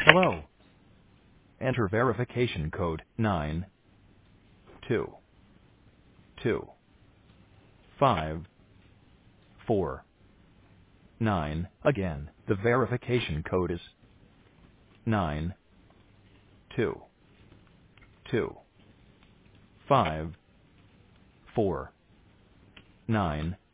Hello. Enter verification code 9225549. Again, the verification code is 9225549.